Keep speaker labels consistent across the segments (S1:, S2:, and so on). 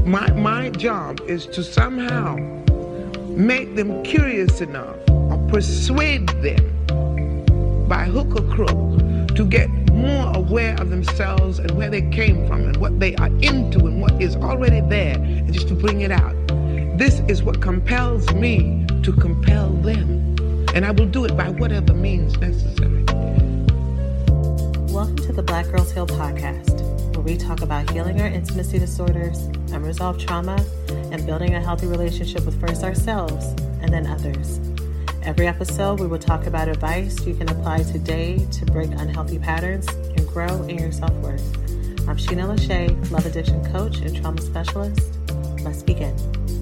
S1: My job is to somehow make them curious enough or persuade them by hook or crook to get more aware of themselves and where they came from and what they are into and what is already there, and just to bring it out. This is what compels me to compel them, and I will do it by whatever means necessary.
S2: Welcome to the Black Girls Heal podcast, where we talk about healing our intimacy disorders, unresolved trauma, and building a healthy relationship with first ourselves and then others. Every episode, we will talk about advice you can apply today to break unhealthy patterns and grow in your self-worth. I'm Sheena Lachey, love addiction coach and trauma specialist. Let's begin.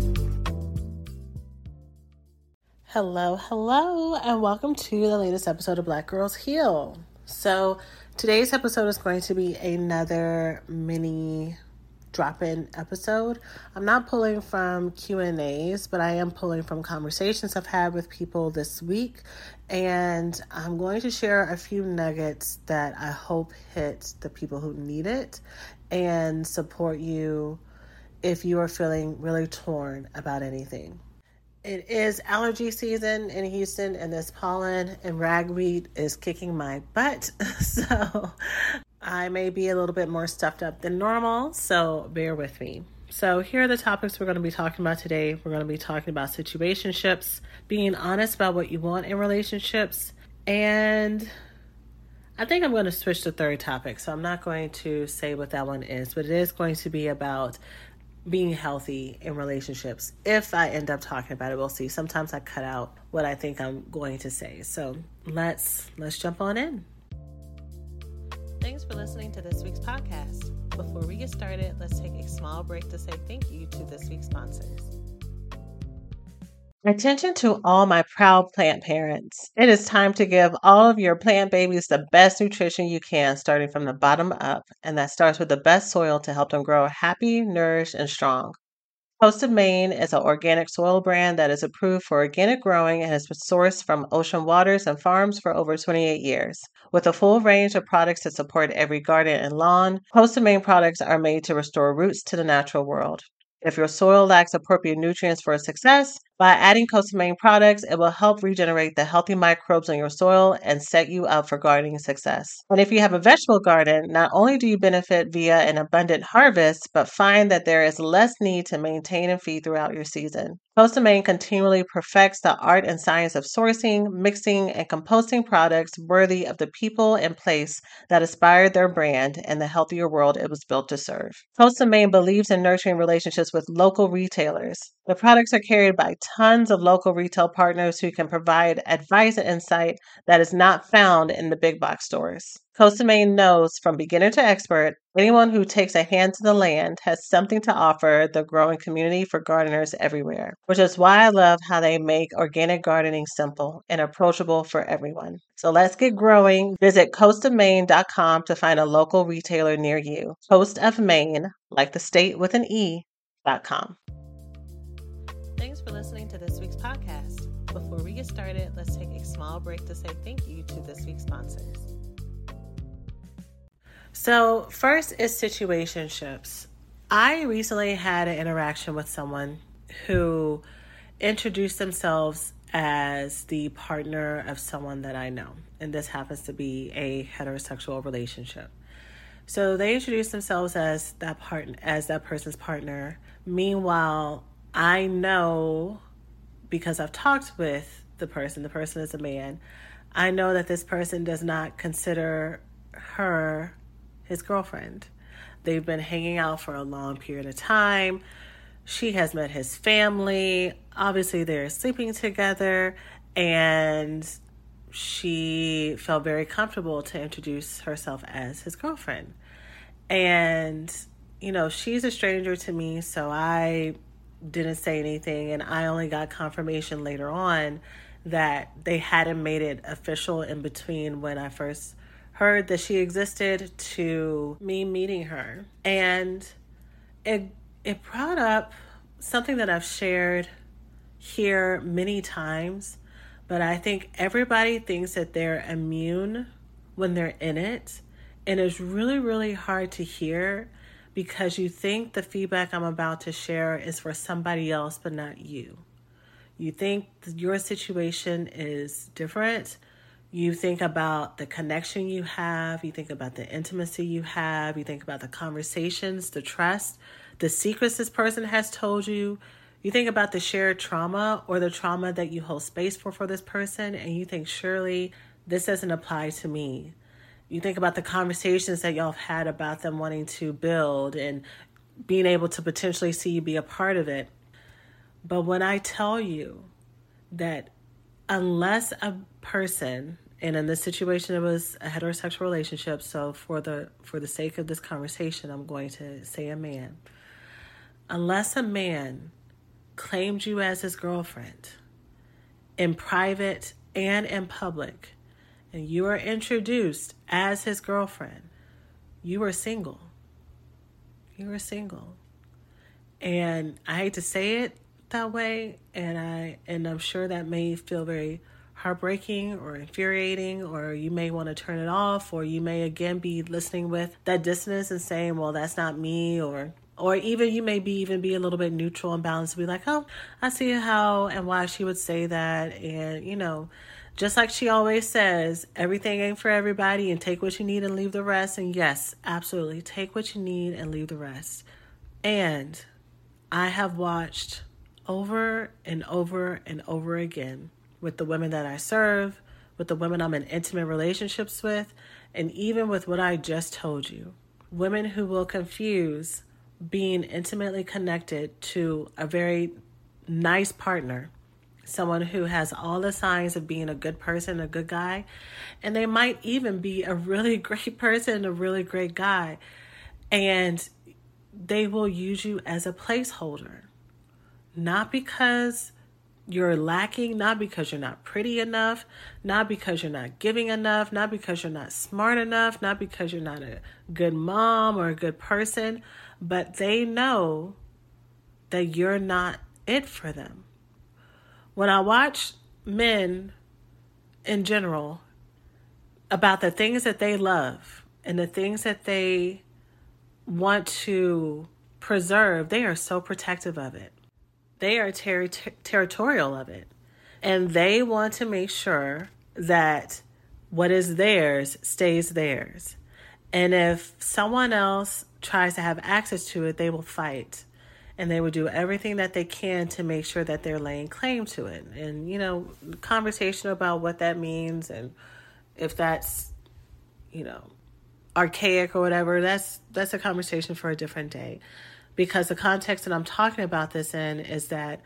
S2: Hello, and welcome to the latest episode of Black Girls Heal. So today's episode is going to be another mini drop-in episode. I'm not pulling from Q&As, but I am pulling from conversations I've had with people this week, and I'm going to share a few nuggets that I hope hit the people who need it and support you if you are feeling really torn about anything. It is allergy season in Houston, and this pollen and ragweed is kicking my butt. So I may be a little bit more stuffed up than normal, so bear with me. So here are the topics we're going to be talking about today. We're going to be talking about situationships, being honest about what you want in relationships, and I think I'm going to switch to third topic. So I'm not going to say what that one is, but it is going to be about being healthy in relationships. If I end up talking about it, we'll see. Sometimes I cut out what I think I'm going to say. So let's jump on in. Thanks for listening to this week's podcast. Before we get started, let's take a small break to say thank you to this week's sponsors. Attention to all my proud plant parents. It is time to give all of your plant babies the best nutrition you can, starting from the bottom up, and that starts with the best soil to help them grow happy, nourished, and strong. Coast of Maine is an organic soil brand that is approved for organic growing and has been sourced from ocean waters and farms for over 28 years. With a full range of products to support every garden and lawn, Coast of Maine products are made to restore roots to the natural world. If your soil lacks appropriate nutrients for success, by adding Coast of Maine products, it will help regenerate the healthy microbes in your soil and set you up for gardening success. And if you have a vegetable garden, not only do you benefit via an abundant harvest, but find that there is less need to maintain and feed throughout your season. Coast of Maine continually perfects the art and science of sourcing, mixing, and composting products worthy of the people and place that inspired their brand and the healthier world it was built to serve. Coast of Maine believes in nurturing relationships with local retailers. The products are carried by tons of local retail partners who can provide advice and insight that is not found in the big box stores. Coast of Maine knows from beginner to expert, anyone who takes a hand to the land has something to offer the growing community for gardeners everywhere, which is why I love how they make organic gardening simple and approachable for everyone. So let's get growing. Visit coastofmaine.com to find a local retailer near you. Coast of Maine, like the state with an E.com. Thanks for listening to this week's podcast. Before we get started, let's take a small break to say thank you to this week's sponsors. So first is situationships. I recently had an interaction with someone who introduced themselves as the partner of someone that I know. And this happens to be a heterosexual relationship. So they introduced themselves as that person's partner. Meanwhile, I know, because I've talked with the person is a man, I know that this person does not consider her his girlfriend. They've been hanging out for a long period of time. She has met his family. Obviously, they're sleeping together, and she felt very comfortable to introduce herself as his girlfriend. And, she's a stranger to me, so I didn't say anything, and I only got confirmation later on that they hadn't made it official in between when I first heard that she existed to me meeting her. And it brought up something that I've shared here many times, but I think everybody thinks that they're immune when they're in it. And it's really, really hard to hear because you think the feedback I'm about to share is for somebody else, but not you. You think your situation is different. You think about the connection you have. You think about the intimacy you have. You think about the conversations, the trust, the secrets this person has told you. You think about the shared trauma or the trauma that you hold space for this person, and you think, surely this doesn't apply to me. You think about the conversations that y'all have had about them wanting to build and being able to potentially see you be a part of it. But when I tell you that unless a person, and in this situation it was a heterosexual relationship, so for the sake of this conversation, I'm going to say a man. Unless a man claimed you as his girlfriend in private and in public, and you are introduced as his girlfriend, you are single. You are single. And I hate to say it that way, and I'm sure that may feel very heartbreaking or infuriating, or you may want to turn it off, or you may again be listening with that dissonance and saying, well, that's not me, or even you may be a little bit neutral and balanced, be like, oh, I see how and why she would say that. And, just like she always says, everything ain't for everybody, and take what you need and leave the rest. And yes, absolutely, take what you need and leave the rest. And I have watched over and over and over again with the women that I serve, with the women I'm in intimate relationships with, and even with what I just told you, women who will confuse being intimately connected to a very nice partner, someone who has all the signs of being a good person, a good guy, and they might even be a really great person, a really great guy, and they will use you as a placeholder, not because you're lacking, not because you're not pretty enough, not because you're not giving enough, not because you're not smart enough, not because you're not a good mom or a good person, but they know that you're not it for them. When I watch men in general about the things that they love and the things that they want to preserve, they are so protective of it. They are territorial of it. And they want to make sure that what is theirs stays theirs. And if someone else tries to have access to it, they will fight. And they will do everything that they can to make sure that they're laying claim to it. And, conversation about what that means and if that's, archaic or whatever, that's a conversation for a different day. Because the context that I'm talking about this in is that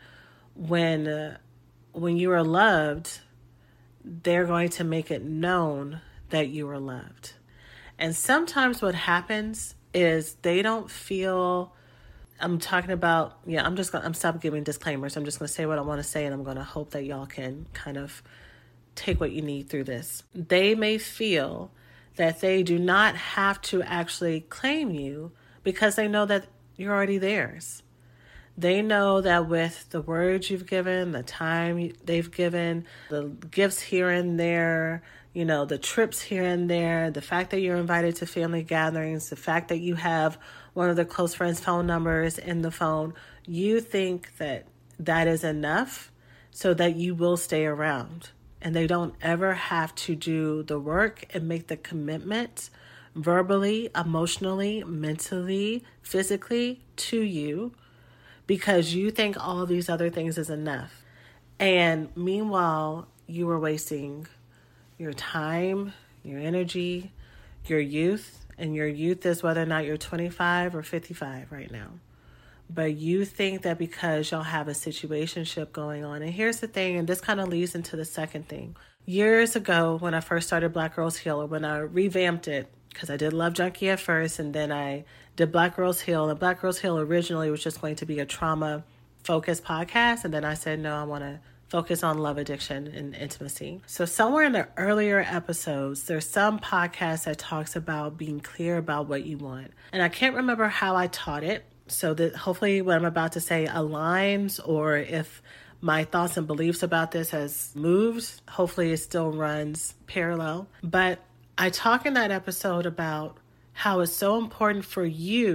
S2: when you are loved, they're going to make it known that you are loved. And sometimes what happens is they don't feel... I'm talking about, I'm stop giving disclaimers. I'm just going to say what I want to say, and I'm going to hope that y'all can kind of take what you need through this. They may feel that they do not have to actually claim you because they know that you're already theirs. They know that with the words you've given, the time they've given, the gifts here and there, the trips here and there, the fact that you're invited to family gatherings, the fact that you have one of the close friends' phone numbers in the phone, you think that that is enough so that you will stay around. And they don't ever have to do the work and make the commitment verbally, emotionally, mentally, physically to you because you think all these other things is enough. And meanwhile, you are wasting your time, your energy, your youth. And your youth is whether or not you're 25 or 55 right now. But you think that because y'all have a situationship going on. And here's the thing, and this kind of leads into the second thing. Years ago, when I first started Black Girls Heal, or when I revamped it, because I did Love Junkie at first, and then I did Black Girls Heal. And Black Girls Heal originally was just going to be a trauma-focused podcast. And then I said, no, I want to focus on love addiction and intimacy. So somewhere in the earlier episodes, there's some podcast that talks about being clear about what you want. And I can't remember how I taught it, so that hopefully what I'm about to say aligns, or if my thoughts and beliefs about this has moved, hopefully it still runs parallel. But I talk in that episode about how it's so important for you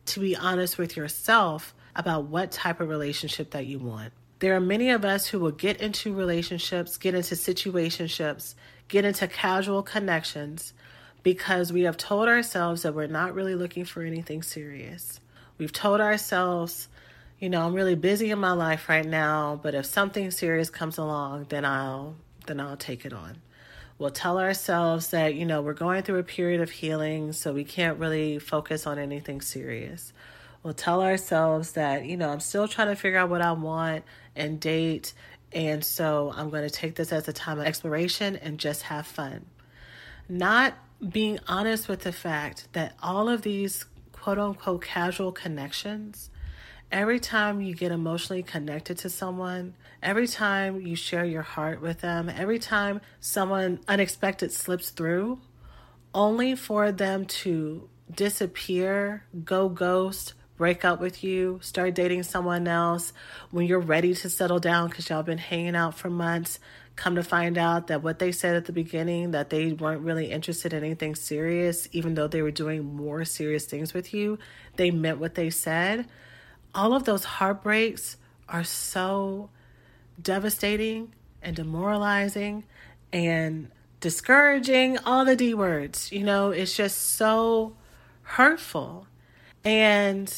S2: to be honest with yourself about what type of relationship that you want. There are many of us who will get into relationships, get into situationships, get into casual connections because we have told ourselves that we're not really looking for anything serious. We've told ourselves, I'm really busy in my life right now, but if something serious comes along, then I'll take it on. We'll tell ourselves that, we're going through a period of healing, so we can't really focus on anything serious. We'll tell ourselves that, I'm still trying to figure out what I want and date, and so I'm going to take this as a time of exploration and just have fun. Not being honest with the fact that all of these quote-unquote casual connections, every time you get emotionally connected to someone, every time you share your heart with them, every time someone unexpected slips through, only for them to disappear, go ghost, break up with you, start dating someone else when you're ready to settle down because y'all been hanging out for months, come to find out that what they said at the beginning, that they weren't really interested in anything serious, even though they were doing more serious things with you, they meant what they said. All of those heartbreaks are so devastating and demoralizing and discouraging, all the D words, it's just so hurtful. And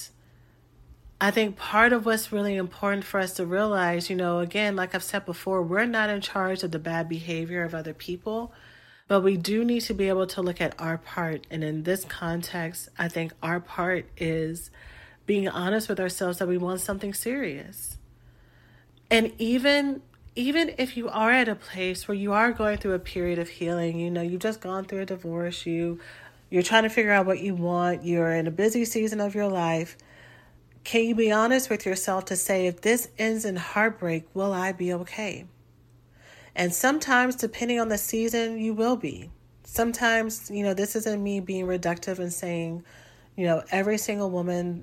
S2: I think part of what's really important for us to realize, again, like I've said before, we're not in charge of the bad behavior of other people, but we do need to be able to look at our part. And in this context, I think our part is being honest with ourselves that we want something serious. And even if you are at a place where you are going through a period of healing, you've just gone through a divorce, you're trying to figure out what you want, you're in a busy season of your life, can you be honest with yourself to say, if this ends in heartbreak, will I be okay? And sometimes, depending on the season, you will be. Sometimes, this isn't me being reductive and saying, every single woman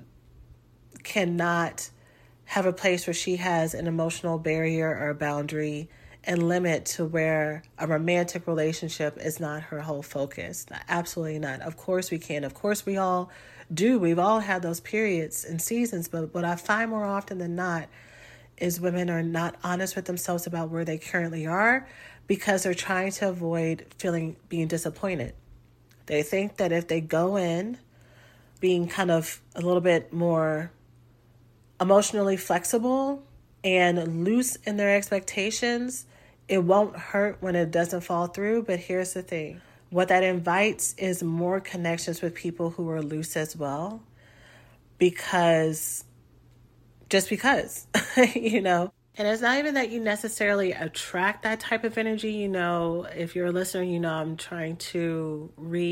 S2: cannot have a place where she has an emotional barrier or a boundary and limit to where a romantic relationship is not her whole focus. Absolutely not. Of course we can. Of course we all do. We've all had those periods and seasons, but what I find more often than not is women are not honest with themselves about where they currently are because they're trying to avoid being disappointed. They think that if they go in being kind of a little bit more emotionally flexible and loose in their expectations, it won't hurt when it doesn't fall through. But here's the thing. What that invites is more connections with people who are loose as well. Because, And it's not even that you necessarily attract that type of energy. If you're a listener, I'm trying to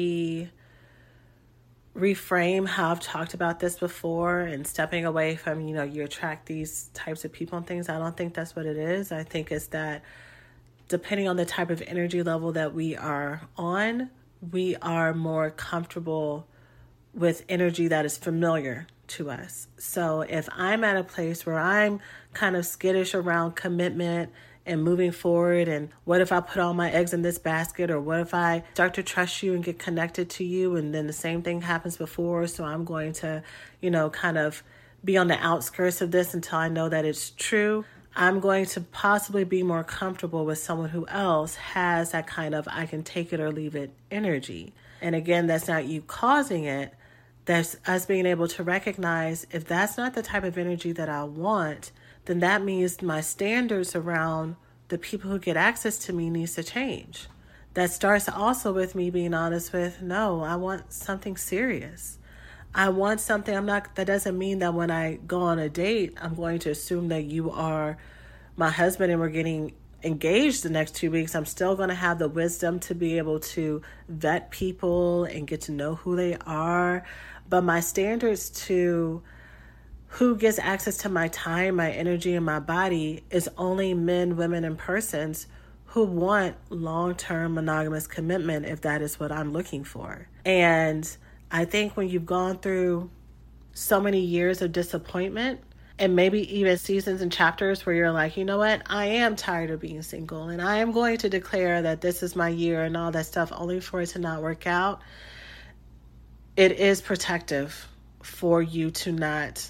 S2: reframe how I've talked about this before and stepping away from, you attract these types of people and things. I don't think that's what it is. I think it's that depending on the type of energy level that we are on, we are more comfortable with energy that is familiar to us. So if I'm at a place where I'm kind of skittish around commitment and moving forward, and what if I put all my eggs in this basket, or what if I start to trust you and get connected to you and then the same thing happens before, so I'm going to, kind of be on the outskirts of this until I know that it's true. I'm going to possibly be more comfortable with someone who else has that kind of I can take it or leave it energy. And again, that's not you causing it. That's us being able to recognize if that's not the type of energy that I want, then that means my standards around the people who get access to me needs to change. That starts also with me being honest with, no, I want something serious. I want something. That doesn't mean that when I go on a date, I'm going to assume that you are my husband and we're getting engaged the next 2 weeks. I'm still going to have the wisdom to be able to vet people and get to know who they are. But my standards to who gets access to my time, my energy, and my body is only men, women, and persons who want long-term monogamous commitment if that is what I'm looking for. And I think when you've gone through so many years of disappointment and maybe even seasons and chapters where you're like, you know what, I am tired of being single and I am going to declare that this is my year and all that stuff only for it to not work out, it is protective for you to not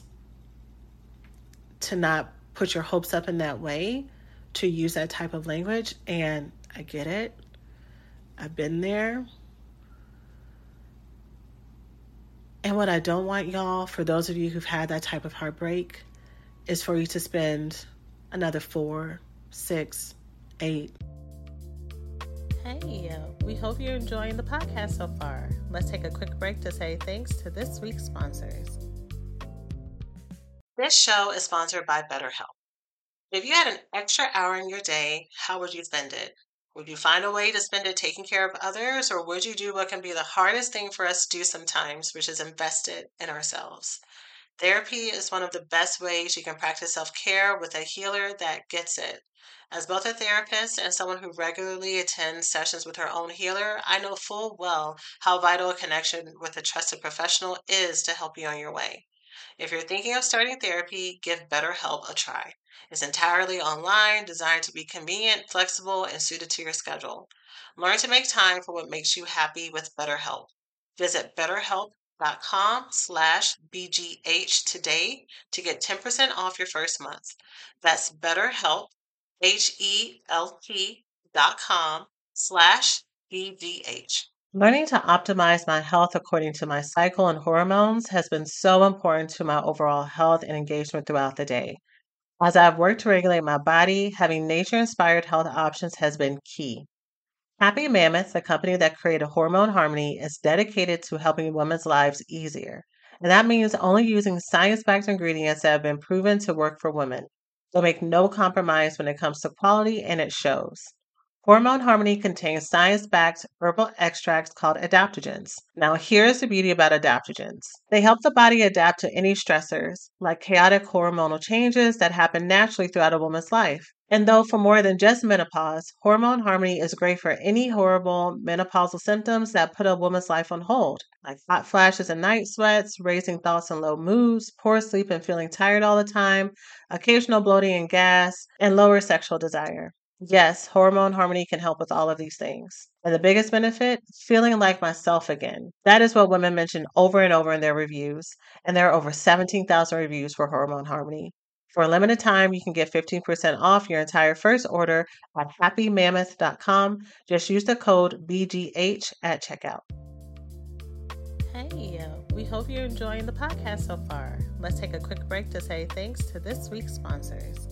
S2: put your hopes up in that way, to use that type of language. And I get it. I've been there. And what I don't want, y'all, for those of you who've had that type of heartbreak, is for you to spend another 4, 6, 8. Hey, we hope you're enjoying the podcast so far. Let's take a quick break to say thanks to this week's sponsors. This show is sponsored by BetterHelp. If you had an extra hour in your day, how would you spend it? Would you find a way to spend it taking care of others, or would you do what can be the hardest thing for us to do sometimes, which is invest it in ourselves? Therapy is one of the best ways you can practice self-care with a healer that gets it. As both a therapist and someone who regularly attends sessions with her own healer, I know full well how vital a connection with a trusted professional is to help you on your way. If you're thinking of starting therapy, give BetterHelp a try. It's entirely online, designed to be convenient, flexible, and suited to your schedule. Learn to make time for what makes you happy with BetterHelp. Visit BetterHelp.com/BGH today to get 10% off your first month. That's BetterHelp, HELP.com/BGH. Learning to optimize my health according to my cycle and hormones has been so important to my overall health and engagement throughout the day. As I've worked to regulate my body, having nature-inspired health options has been key. Happy Mammoth, the company that created Hormone Harmony, is dedicated to helping women's lives easier. And that means only using science-backed ingredients that have been proven to work for women. They'll make no compromise when it comes to quality, and it shows. Hormone Harmony contains science-backed herbal extracts called adaptogens. Now, here's the beauty about adaptogens. They help the body adapt to any stressors, like chaotic hormonal changes that happen naturally throughout a woman's life. And though for more than just menopause, Hormone Harmony is great for any horrible menopausal symptoms that put a woman's life on hold, like hot flashes and night sweats, raising thoughts and low moods, poor sleep and feeling tired all the time, occasional bloating and gas, and lower sexual desire. Yes, Hormone Harmony can help with all of these things. And the biggest benefit, feeling like myself again. That is what women mention over and over in their reviews. And there are over 17,000 reviews for Hormone Harmony. For a limited time, you can get 15% off your entire first order at happymammoth.com. Just use the code BGH at checkout. Hey, we hope you're enjoying the podcast so far. Let's take a quick break to say thanks to this week's sponsors.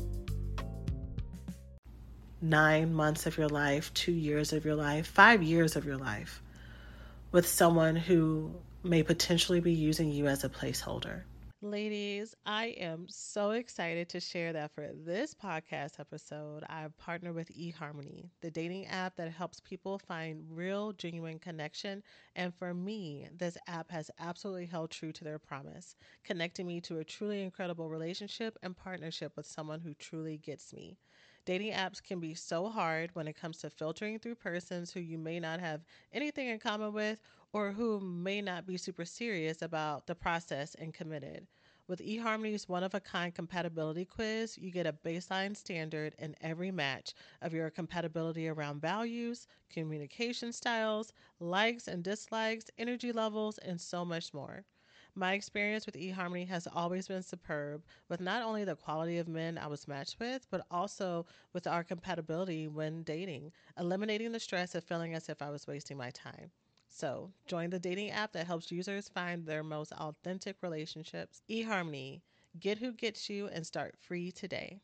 S2: 9 months of your life, 2 years of your life, 5 years of your life with someone who may potentially be using you as a placeholder. Ladies, I am so excited to share that for this podcast episode, I've partnered with eHarmony, the dating app that helps people find real, genuine connection. And for me, this app has absolutely held true to their promise, connecting me to a truly incredible relationship and partnership with someone who truly gets me. Dating apps can be so hard when it comes to filtering through persons who you may not have anything in common with or who may not be super serious about the process and committed. With eHarmony's one-of-a-kind compatibility quiz, you get a baseline standard in every match of your compatibility around values, communication styles, likes and dislikes, energy levels, and so much more. My experience with eHarmony has always been superb, with not only the quality of men I was matched with, but also with our compatibility when dating, eliminating the stress of feeling as if I was wasting my time. So, join the dating app that helps users find their most authentic relationships. eHarmony, get who gets you and start free today.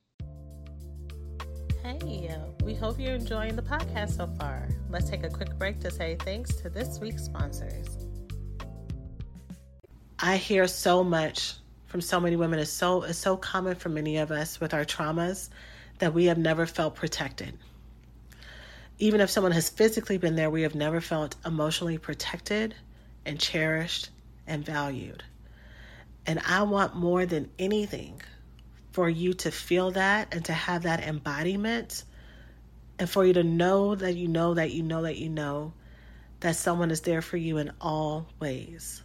S2: Hey, we hope you're enjoying the podcast so far. Let's take a quick break to say thanks to this week's sponsors. I hear so much from so many women. It's so common for many of us with our traumas that we have never felt protected. Even if someone has physically been there, we have never felt emotionally protected and cherished and valued. And I want more than anything for you to feel that and to have that embodiment, and for you to know that you know that you know that you know that someone is there for you in all ways.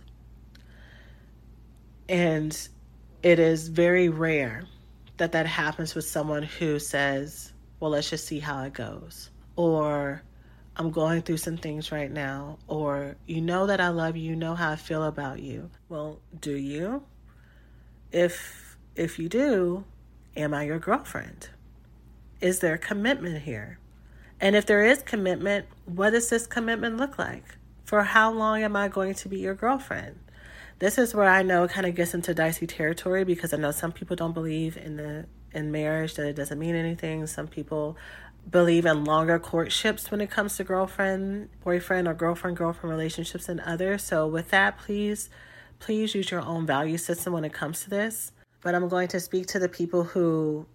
S2: And it is very rare that happens with someone who says, well, let's just see how it goes. Or, I'm going through some things right now, or you know that I love you, you know how I feel about you. Well, do you? If you do, am I your girlfriend? Is there commitment here? And if there is commitment, what does this commitment look like? For how long am I going to be your girlfriend? This is where I know it kind of gets into dicey territory, because I know some people don't believe in marriage, that it doesn't mean anything. Some people believe in longer courtships when it comes to girlfriend, boyfriend, or girlfriend relationships and others. So with that, please use your own value system when it comes to this. But I'm going to speak to the people who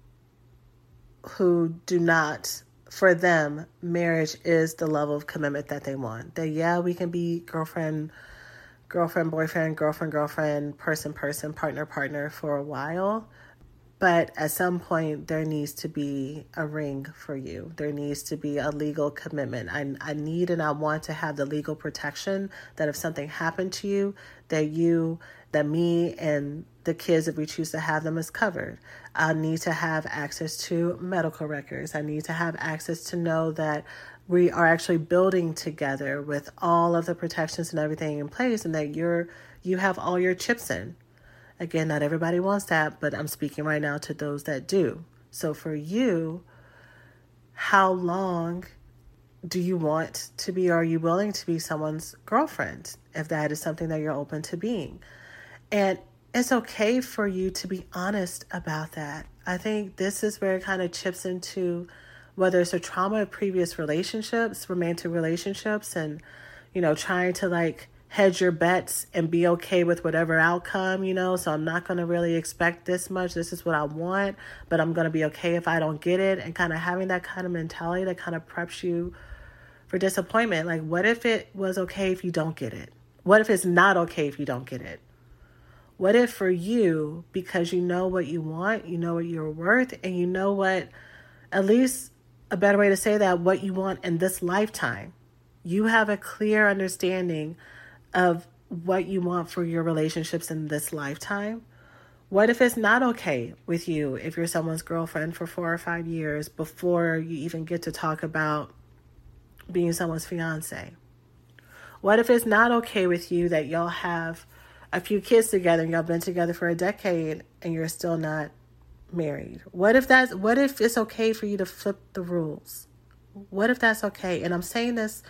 S2: do not, for them, marriage is the level of commitment that they want. That, yeah, we can be girlfriend, boyfriend, girlfriend, person, partner for a while. But at some point, there needs to be a ring for you. There needs to be a legal commitment. I need and I want to have the legal protection that if something happened to you, that me and the kids, if we choose to have them, is covered. I need to have access to medical records. I need to have access to know that we are actually building together with all of the protections and everything in place, and that you have all your chips in. Again, not everybody wants that, but I'm speaking right now to those that do. So for you, how long do you want to be, or are you willing to be someone's girlfriend, if that is something that you're open to being? And it's okay for you to be honest about that. I think this is where it kind of chips into whether it's a trauma of previous relationships, romantic relationships, and, trying to hedge your bets and be okay with whatever outcome, so I'm not going to really expect this much. This is what I want, but I'm going to be okay if I don't get it, and kind of having that kind of mentality that kind of preps you for disappointment. Like, what if it was okay if you don't get it? What if it's not okay if you don't get it? What if for you, because you know what you want, you know what you're worth, and you know what, at least a better way to say that, what you want in this lifetime, you have a clear understanding of what you want for your relationships in this lifetime? What if it's not okay with you if you're someone's girlfriend for 4 or 5 years before you even get to talk about being someone's fiance? What if it's not okay with you that y'all have a few kids together and y'all been together for a decade and you're still not married? What if it's okay for you to flip the rules? What if that's okay? And I'm saying this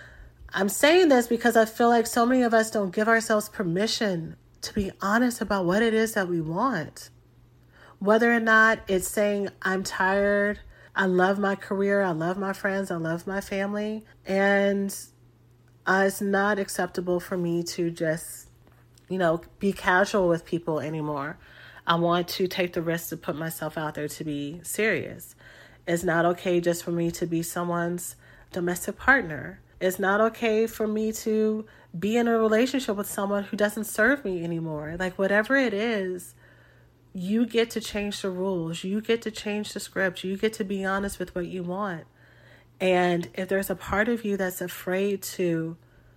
S2: because I feel like so many of us don't give ourselves permission to be honest about what it is that we want. Whether or not it's saying, I'm tired, I love my career, I love my friends, I love my family, and it's not acceptable for me to just, be casual with people anymore. I want to take the risk to put myself out there to be serious. It's not okay just for me to be someone's domestic partner. It's not okay for me to be in a relationship with someone who doesn't serve me anymore. Whatever it is, you get to change the rules. You get to change the script. You get to be honest with what you want. And if there's a part of you that's afraid to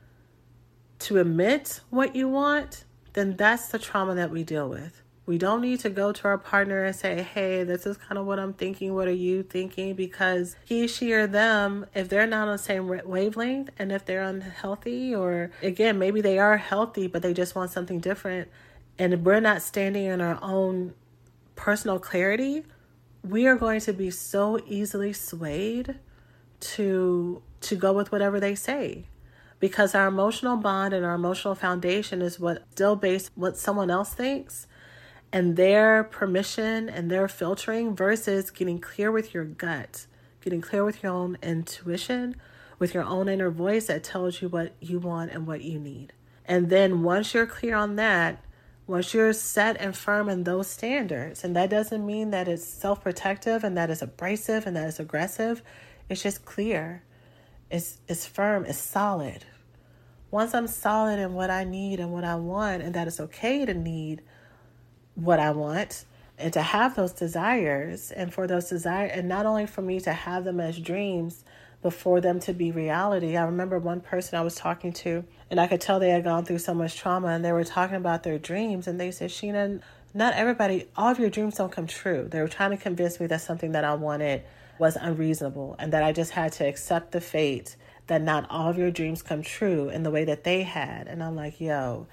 S2: admit what you want, then that's the trauma that we deal with. We don't need to go to our partner and say, hey, this is kind of what I'm thinking. What are you thinking? Because he, she, or them, if they're not on the same wavelength, and if they're unhealthy, or again, maybe they are healthy, but they just want something different, and we're not standing in our own personal clarity, we are going to be so easily swayed to go with whatever they say. Because our emotional bond and our emotional foundation is what still based what someone else thinks, and their permission and their filtering, versus getting clear with your gut, getting clear with your own intuition, with your own inner voice that tells you what you want and what you need. And then once you're clear on that, once you're set and firm in those standards, and that doesn't mean that it's self-protective and that it's abrasive and that it's aggressive, it's just clear. It's firm, it's solid. Once I'm solid in what I need and what I want, and that it's okay to need what I want and to have those desires, and for those desires, and not only for me to have them as dreams, but for them to be reality. I remember one person I was talking to, and I could tell they had gone through so much trauma, and they were talking about their dreams, and they said, Sheena, not everybody, all of your dreams don't come true. They were trying to convince me that's something that I wanted was unreasonable, and that I just had to accept the fate that not all of your dreams come true in the way that they had. And I'm like, yo,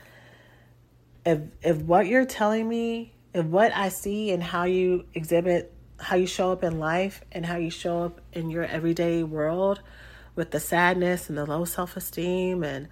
S2: if what you're telling me, if what I see and how you exhibit, how you show up in life and how you show up in your everyday world with the sadness and the low self-esteem and,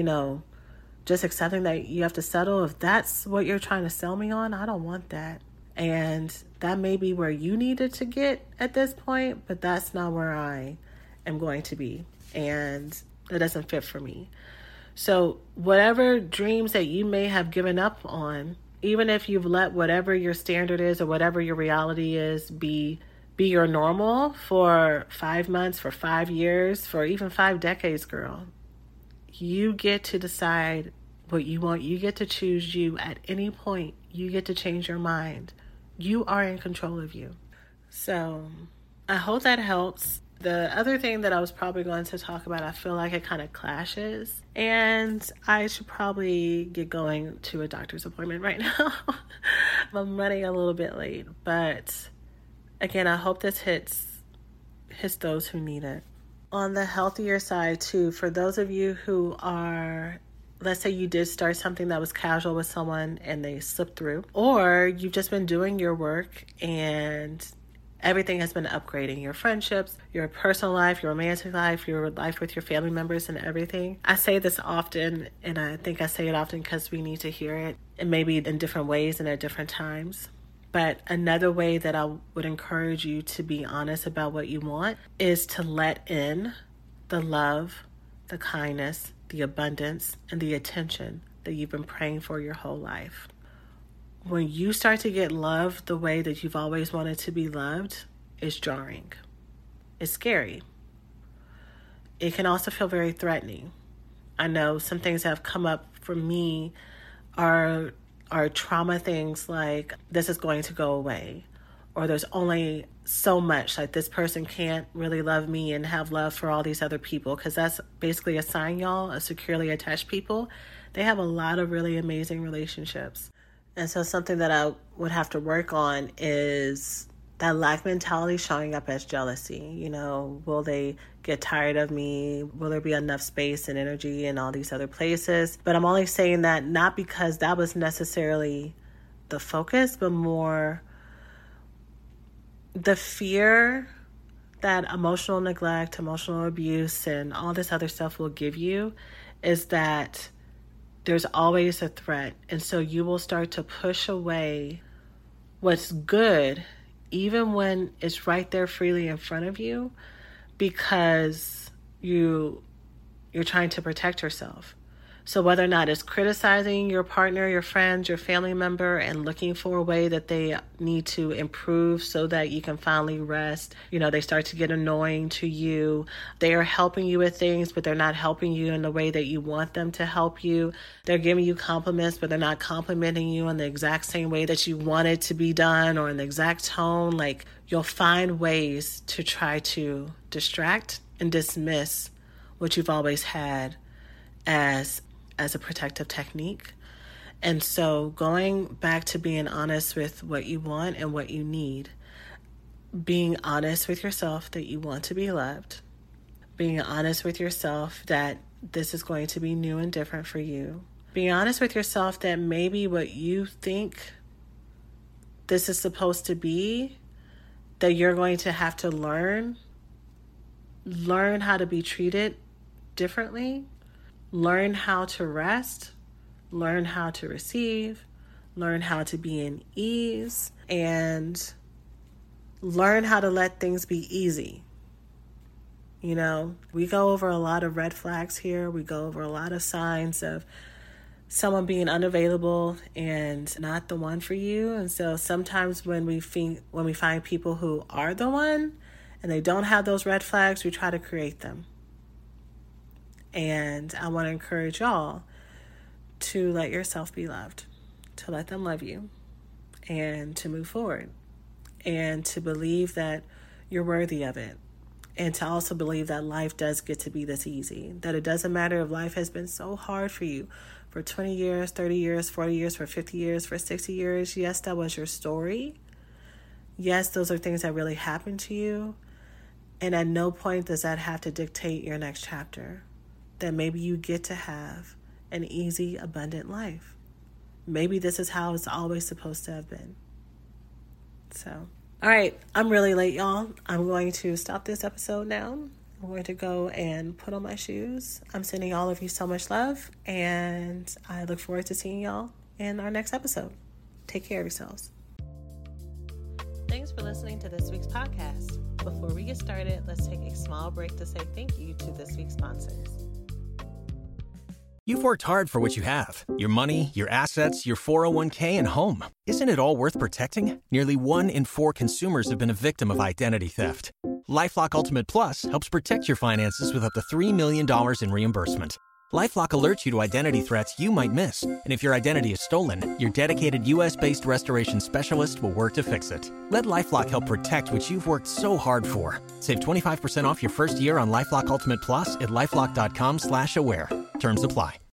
S2: just accepting that you have to settle, if that's what you're trying to sell me on, I don't want that. And that may be where you needed to get at this point, but that's not where I am going to be. And it doesn't fit for me. So whatever dreams that you may have given up on, even if you've let whatever your standard is or whatever your reality is be your normal for 5 months, for 5 years, for even 5 decades, girl, you get to decide what you want. You get to choose you at any point. You get to change your mind. You are in control of you. So I hope that helps. The other thing that I was probably going to talk about, I feel like it kind of clashes, and I should probably get going to a doctor's appointment right now. I'm running a little bit late, but again, I hope this hits those who need it. On the healthier side too, for those of you who are, let's say you did start something that was casual with someone and they slipped through, or you've just been doing your work and everything has been upgrading, your friendships, your personal life, your romantic life, your life with your family members and everything. I say this often, and I think I say it often because we need to hear it, and maybe in different ways and at different times. But another way that I would encourage you to be honest about what you want is to let in the love, the kindness, the abundance, and the attention that you've been praying for your whole life. When you start to get loved the way that you've always wanted to be loved, it's jarring. It's scary. It can also feel very threatening. I know some things that have come up for me are trauma things like this is going to go away, or there's only so much, like this person can't really love me and have love for all these other people, because that's basically a sign, y'all, of securely attached people. They have a lot of really amazing relationships. And so something that I would have to work on is that lack mentality showing up as jealousy. Will they get tired of me? Will there be enough space and energy in all these other places? But I'm only saying that not because that was necessarily the focus, but more the fear that emotional neglect, emotional abuse, and all this other stuff will give you is that there's always a threat. And so you will start to push away what's good, even when it's right there freely in front of you, because you're trying to protect yourself. So whether or not it's criticizing your partner, your friends, your family member, and looking for a way that they need to improve so that you can finally rest, they start to get annoying to you. They are helping you with things, but they're not helping you in the way that you want them to help you. They're giving you compliments, but they're not complimenting you in the exact same way that you want it to be done or in the exact tone. Like, you'll find ways to try to distract and dismiss what you've always had as a protective technique. And so going back to being honest with what you want and what you need, being honest with yourself that you want to be loved, being honest with yourself that this is going to be new and different for you, being honest with yourself that maybe what you think this is supposed to be, that you're going to have to learn how to be treated differently, learn how to rest, learn how to receive, learn how to be in ease, and learn how to let things be easy. We go over a lot of red flags here. We go over a lot of signs of someone being unavailable and not the one for you. And so sometimes when we find people who are the one and they don't have those red flags, we try to create them. And I want to encourage y'all to let yourself be loved, to let them love you, and to move forward, and to believe that you're worthy of it, and to also believe that life does get to be this easy, that it doesn't matter if life has been so hard for you for 20 years, 30 years, 40 years, for 50 years, for 60 years. Yes, that was your story. Yes, those are things that really happened to you. And at no point does that have to dictate your next chapter. That maybe you get to have an easy, abundant life. Maybe this is how it's always supposed to have been. So, all right, I'm really late, y'all. I'm going to stop this episode now. I'm going to go and put on my shoes. I'm sending all of you so much love, and I look forward to seeing y'all in our next episode. Take care of yourselves. Thanks for listening to this week's podcast. Before we get started, let's take a small break to say thank you to this week's sponsors.
S3: You've worked hard for what you have. Your money, your assets, your 401k, and home. Isn't it all worth protecting? Nearly 1 in 4 consumers have been a victim of identity theft. LifeLock Ultimate Plus helps protect your finances with up to $3 million in reimbursement. LifeLock alerts you to identity threats you might miss. And if your identity is stolen, your dedicated U.S.-based restoration specialist will work to fix it. Let LifeLock help protect what you've worked so hard for. Save 25% off your first year on LifeLock Ultimate Plus at LifeLock.com/aware. Terms apply.